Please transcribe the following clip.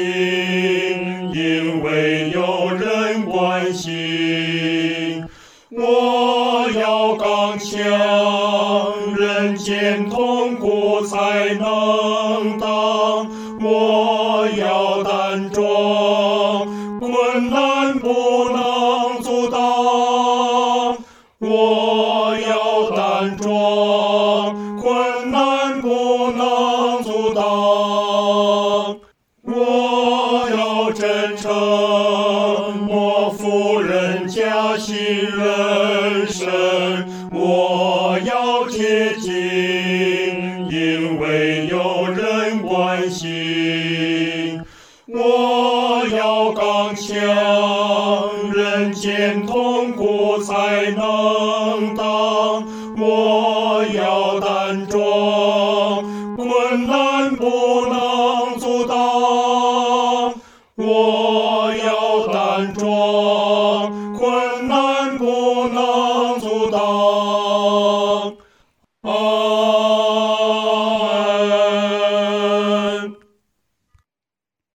因为有人关心。我要刚强，人间痛苦才能当。我要胆壮，困难不能阻挡。我要胆壮，困难不能阻挡。我要真诚，莫负人家信任神。我要接近，因为有人关心。我要刚强，人间痛苦才能当。我要胆壮，困难不能阻挡。我要胆壮，困难不能阻挡。